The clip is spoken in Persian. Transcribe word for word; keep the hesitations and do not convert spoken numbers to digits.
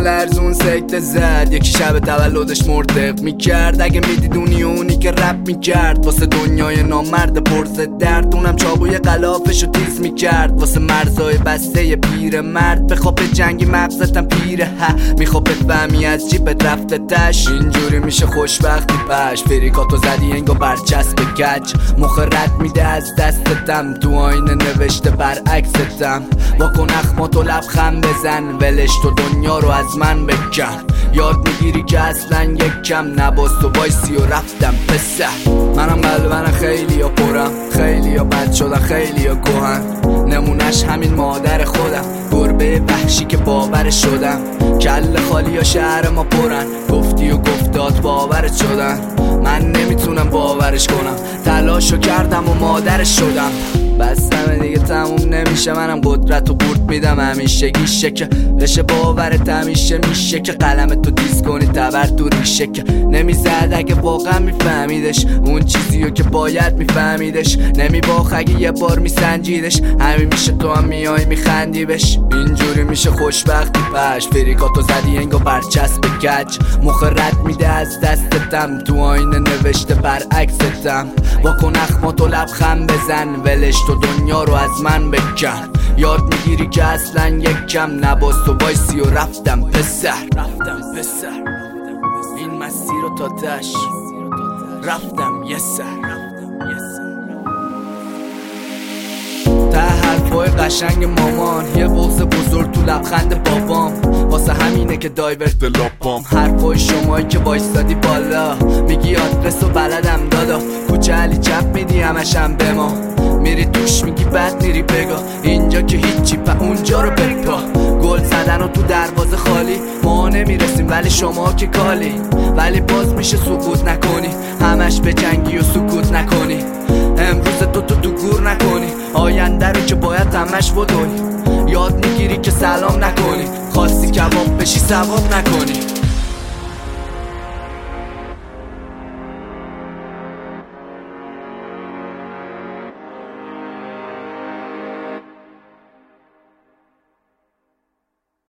لرزون سکته زد. یکی شب تولدش مرتق میکرد. اگه میدیدونی اونی که رپ میکرد واسه دنیای نامرد پرس درد، اونم چاقوی غلافشو تیز میکرد واسه مرزای بسته پیر مرد. بخواب به جنگی مغزتم پیره ها، میخواب بفهمی از جیبت رفته تش. اینجوری میشه خوشبختی پش، فریکاتو زدی انگا برچسب گج. مخ رد میده از دستتم، تو آینه نوشته برعکستم. واکن اخماتو لبخند بزن، ولش تو دنیا رو از من بکن. یاد میگیری که اصلا یک کم نباست و وایسی و رفتم پسر. منم قلبن خیلی ها پرم، خیلی ها بد شدن، خیلی ها گوهن. نمونش همین مادر خودم، گربه وحشی که باور شدم. کل خالی ها شهر ما پرن، گفتی و گفتاد باورت شدن. من نمیتونم باورش کنم، تلاشو کردم و مادرش شدم. بستم دیگه تموم نمیشه، منم قدرت و برد میدم همیشه گیشه که بشه باورت همیشه میشه که قلم تو دیز کنی تبر تو ریشه که نمیزد اگه واقعا میفهمیدش اون چیزیو که باید میفهمیدش. نمیباخ اگه یه بار میسنجیدش، همین میشه تو هم میای میخندی بش. اینجوری میشه خوشبختی پش، فریکاتو زدی انگا برچسب گج. مخ رد میده از دستتم، تو آینه نوشته برعکستم. واکن اخماتو لبخند بزن، ولش تو دنیا رو از من بکن. یاد میگیری که اصلا یک کم نباست و وایسی و رفتم پسر. رفتم پسر این مسیر رو تا تش، رفتم یه سر. ته حرفای قشنگ مامان، یه بغض بزرگ تو لبخند بابام. واسه همینه که دایورت لاپام. حرفای شمایی که وایستادی بالا، میگی آدرس و بلدم دادا. کوچه علی چپ میدی همشم به ما، میری توش میگی بعد میری بگا. اینجا که هیچی پا اونجا رو بپا. گل زدن و تو دروازه خالی، ما نمیرسیم ولی شما که کالی. ولی باز میشه سکوت نکنی، همش به جنگی و سکوت نکنی. امروز تو تو تو گور نکنی، آینده رو که باید همش بدونی. یاد میگیری که سلام نکنی، خواستی کباب بشی ثواب نکنی.